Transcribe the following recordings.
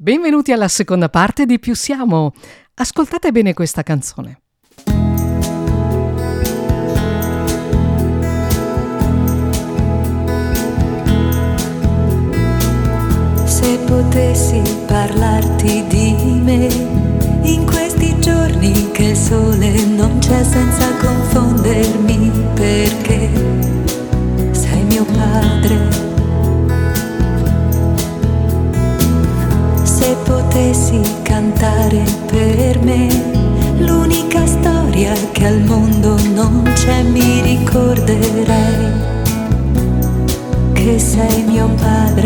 Benvenuti alla seconda parte di Più Siamo. Ascoltate bene questa canzone. Se potessi parlarti di me in questi giorni che il sole non c'è, senza confondermi, perché sei mio padre. Se potessi cantare per me l'unica storia che al mondo non c'è, mi ricorderei che sei mio padre.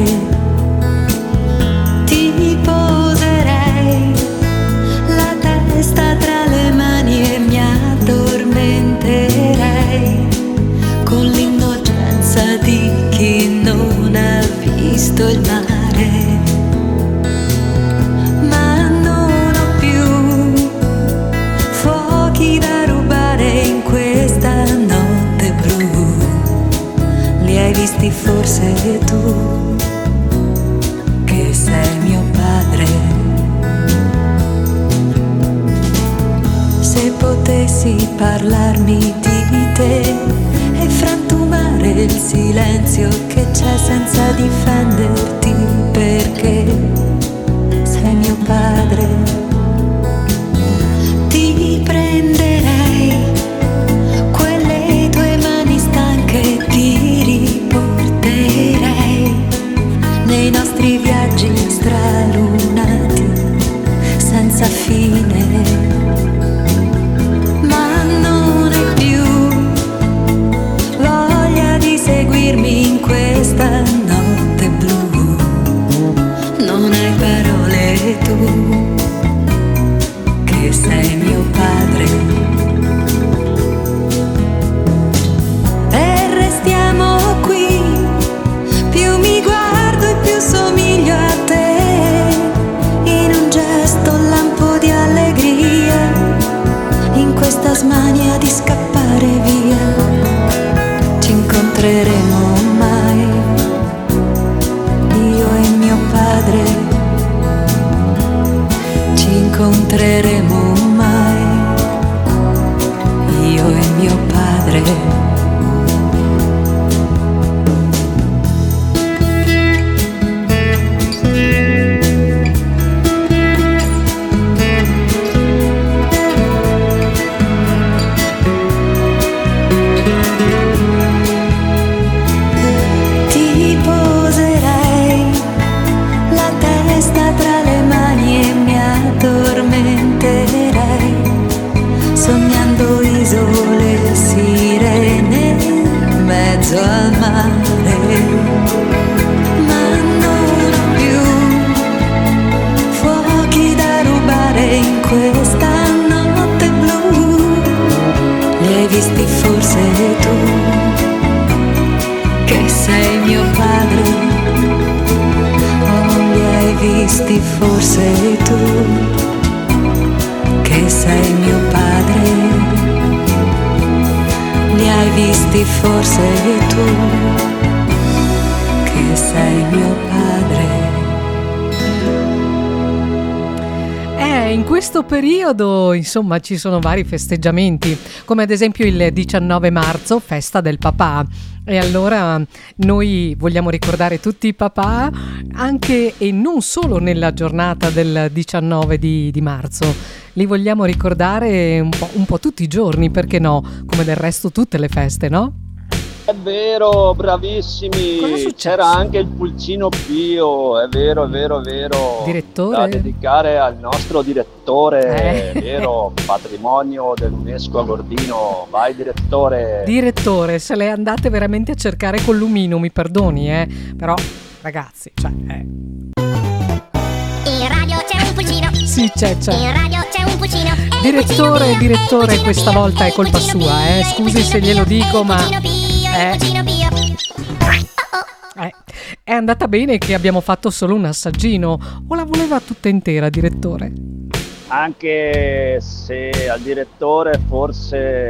Ti poserei la testa tra le mani e mi addormenterei con l'innocenza di chi non ha visto il mare. Ma non ho più fuochi da rubare in questa notte blu. Li hai visti forse tu, che sei mio padre. Se potessi parlarmi di te e frantumare il silenzio che c'è senza difenderti, perché sei mio padre. Ti prenderei quelle tue mani stanche, ti riporterei nei nostri viaggi stralunati senza fine. Ma non hai più voglia di seguirmi in questa notte blu. Non hai parole tu, che sei mio padre. E restiamo qui, più mi guardo e più somiglio a te, in un gesto, un lampo di allegria, in questa smania di scappare via. Ci incontreremo mai, io e mio padre. Ci incontreremo mai, io e mio padre. Ti poserei la testa tra le mani e mi addormenterei, sognando isole e sirene in mezzo al mare. Ma non ho più fuochi da rubare in questa notte blu. Li hai visti forse tu, che sei mio padre. Oh, li hai visti forse tu, che sei mio padre. Li hai visti forse tu, che sei mio padre. In questo periodo, insomma, ci sono vari festeggiamenti, come ad esempio il 19 marzo, festa del papà. E allora noi vogliamo ricordare tutti i papà, anche e non solo nella giornata del 19 di marzo. Li vogliamo ricordare un po' tutti i giorni, perché no? Come del resto tutte le feste, no? È vero, bravissimi. Cosa è successo? C'era anche il pulcino Pio, è vero. Direttore? Da dedicare al nostro direttore, Eh. vero, patrimonio dell'UNESCO a Gordino. Vai direttore. Direttore, se le andate veramente a cercare con l'umino, mi perdoni, però ragazzi, cioè... In radio c'è un pulcino. Sì, c'è. In radio c'è un pulcino. E il Direttore, pulcino Pio, direttore, pulcino questa Pio, volta è colpa pulcino sua, Pio, scusi se pulcino glielo Pio, dico, ma... pulcino Pio, pulcino Pio. È andata bene che abbiamo fatto solo un assaggino, o la voleva tutta intera, direttore? Anche se al direttore forse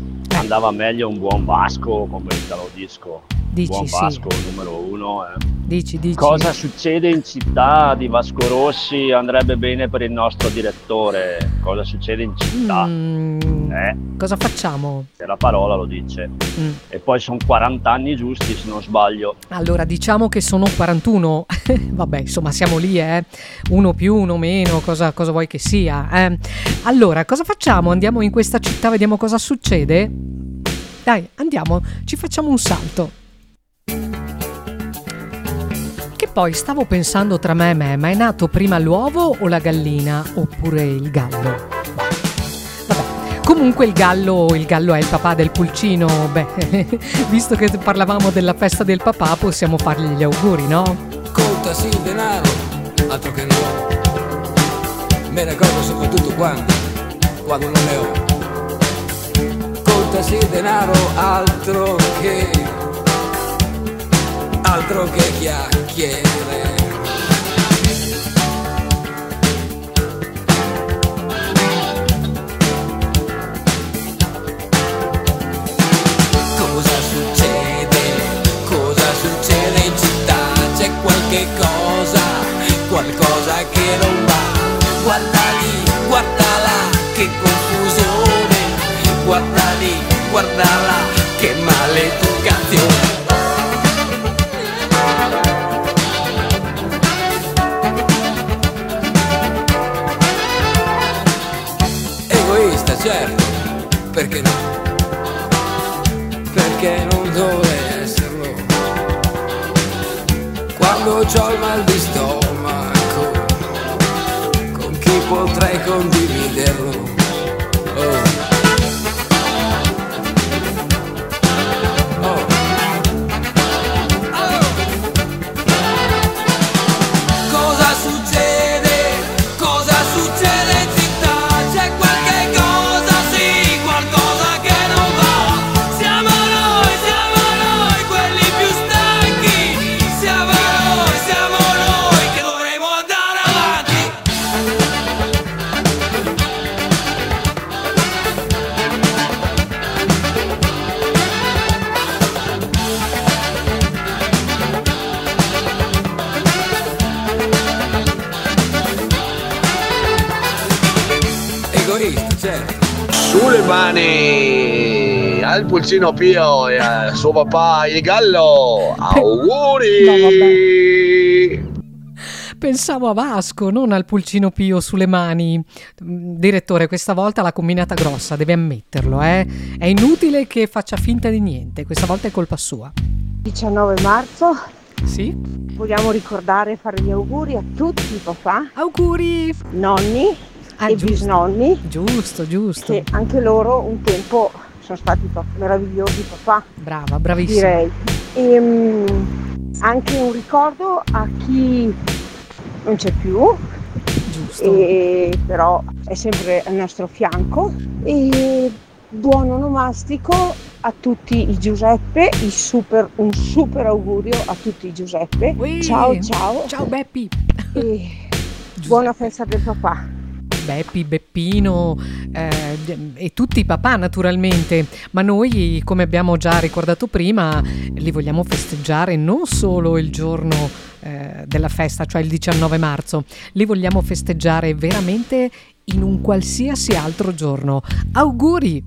andava meglio un buon Vasco come Italo Disco. Dici Buon sì. Vasco numero 1. Dici. Cosa succede in città di Vasco Rossi andrebbe bene per il nostro direttore. Cosa succede in città? Cosa facciamo? Se la parola lo dice. E poi sono 40 anni giusti, se non sbaglio. Allora, diciamo che sono 41. Vabbè, insomma, siamo lì, uno più, uno meno, cosa vuoi che sia, Allora, cosa facciamo? Andiamo in questa città, vediamo cosa succede? Dai, andiamo, ci facciamo un salto. Che poi stavo pensando tra me e me, ma è nato prima l'uovo o la gallina? Oppure il gallo? Vabbè, comunque il gallo è il papà del pulcino. Beh, visto che parlavamo della festa del papà, possiamo fargli gli auguri, no? Contasi il denaro, altro che no. Me ne accorgo soprattutto quando non ne ho. Contasi il denaro, altro che chiacchiere. Cosa succede in città? C'è qualcosa che non va. Guarda lì, guarda là, che confusione. Guarda lì, guarda là, che maleducazione. Egoista, certo, perché no? Perché non dovrei esserlo? Quando c'ho il mal di stomaco, con chi potrei condividerlo? Cosa succede in città? C'è qualche cosa, sì, qualcosa che non va. Siamo noi quelli più stanchi. Siamo noi che dovremo andare avanti. Egoista, certo. Sulle mani al pulcino Pio e al suo papà il gallo. Auguri! Pensavo a Vasco, non al pulcino Pio sulle mani. Direttore, questa volta l'ha combinata grossa, deve ammetterlo, È inutile che faccia finta di niente, questa volta è colpa sua. 19 marzo. Sì? Vogliamo ricordare e fare gli auguri a tutti i papà, Auguri! nonni e giusto. bisnonni, Giusto. che anche loro un tempo sono stati meravigliosi papà, Brava, bravissima. direi. E anche un ricordo a chi non c'è più, Giusto. e però è sempre al nostro fianco. E buon onomastico a tutti i Giuseppe, un super augurio a tutti i Giuseppe. Ui. Ciao Ciao Beppi. e buona festa del papà. Beppi, Beppino e tutti i papà naturalmente, ma noi, come abbiamo già ricordato prima, li vogliamo festeggiare non solo il giorno della festa, cioè il 19 marzo, li vogliamo festeggiare veramente in un qualsiasi altro giorno. Auguri!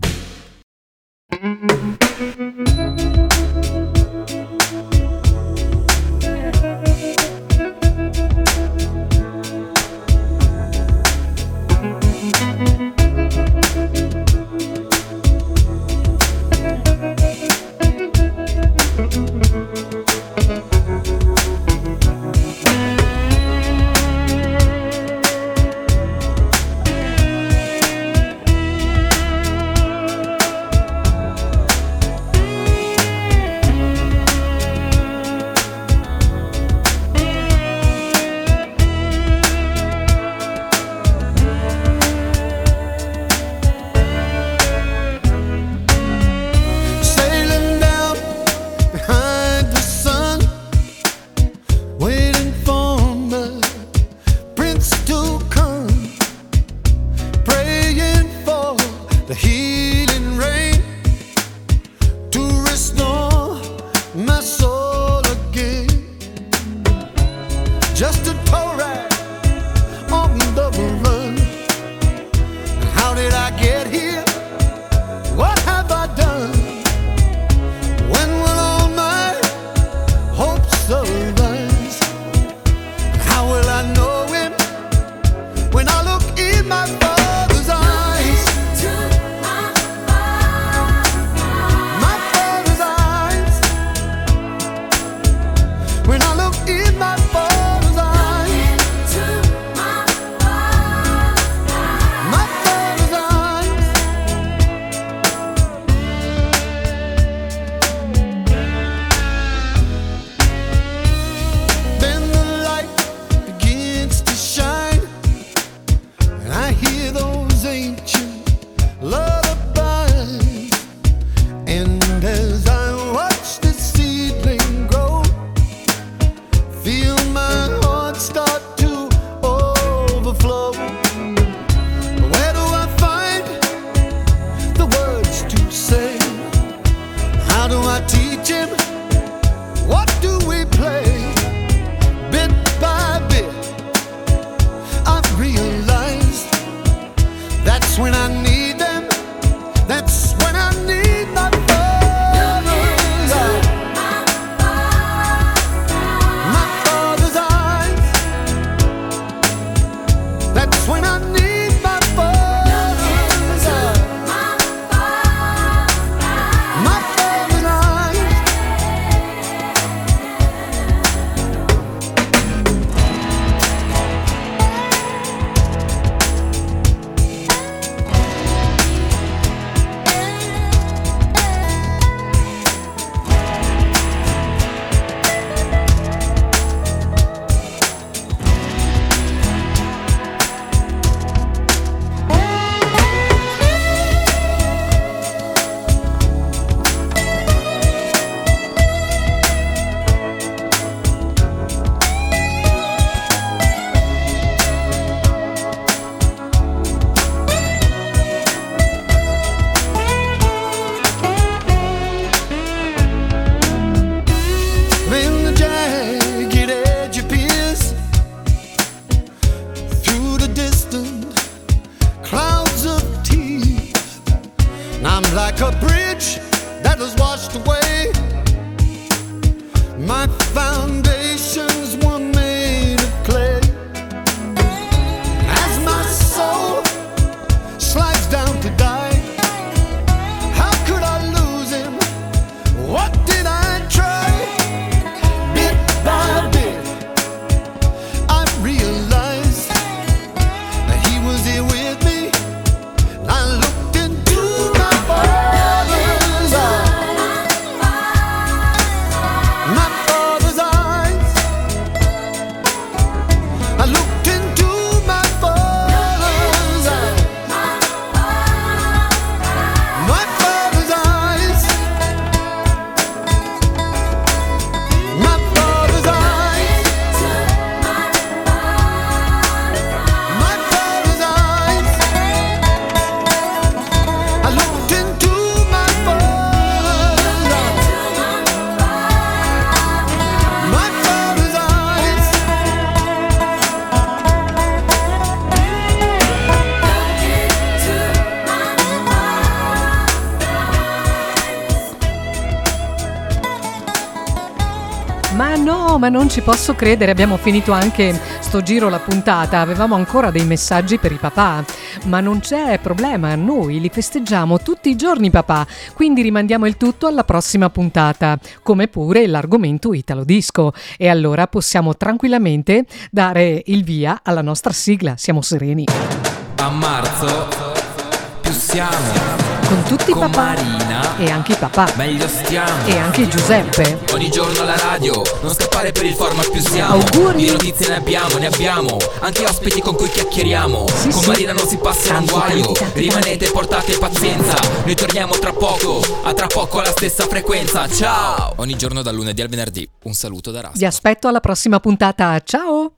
tow rag on the run. How did I get here? What have I done? When will all my hopes arise? How will I know him when I look in my father's eyes? My father's eyes. When I look in my father's eyes. My father's eyes. Then the light begins to shine, and I hear those ancient lullabies. And as I watch the seedling grow, feel my heart start to overflow. Where do I find the words to say? How do I teach him? What do we play? Bit by bit, I've realized that's when I need them. That's when I need my father's eyes. My father's eyes. That's when I need my father's eyes. My father's eyes. When the jagged edge appears through the distant clouds of tears, I'm like a bridge that was washed away. My foundations were made of clay. As my soul slides down to die, how could I lose him? What did I try? Bit by bit, I realized that he was here with me. I looked into my father's eyes. My father's eyes. I looked into my father's eyes. My father's eyes. My father's eyes. My father's eyes. I looked into my father's eyes. My father's eyes. Ma no, ma non ci posso credere, abbiamo finito anche sto giro la puntata, avevamo ancora dei messaggi per i papà, ma non c'è problema, noi li festeggiamo tutti i giorni papà, quindi rimandiamo il tutto alla prossima puntata, come pure l'argomento Italo Disco, e allora possiamo tranquillamente dare il via alla nostra sigla, siamo sereni. A marzo più siamo, Con tutti i con papà Marina e anche i papà meglio stiamo. e anche Giuseppe. Ogni giorno alla radio, non scappare per il format più siamo. Auguri. Di notizie ne abbiamo. Anche ospiti con cui chiacchieriamo. Sì, Con sì. Marina non si passa un guaio. Rimanete, portate pazienza. Noi torniamo tra poco, a tra poco alla stessa frequenza. Ciao. Ogni giorno dal lunedì al venerdì. Un saluto da Rasta. Vi aspetto alla prossima puntata, ciao!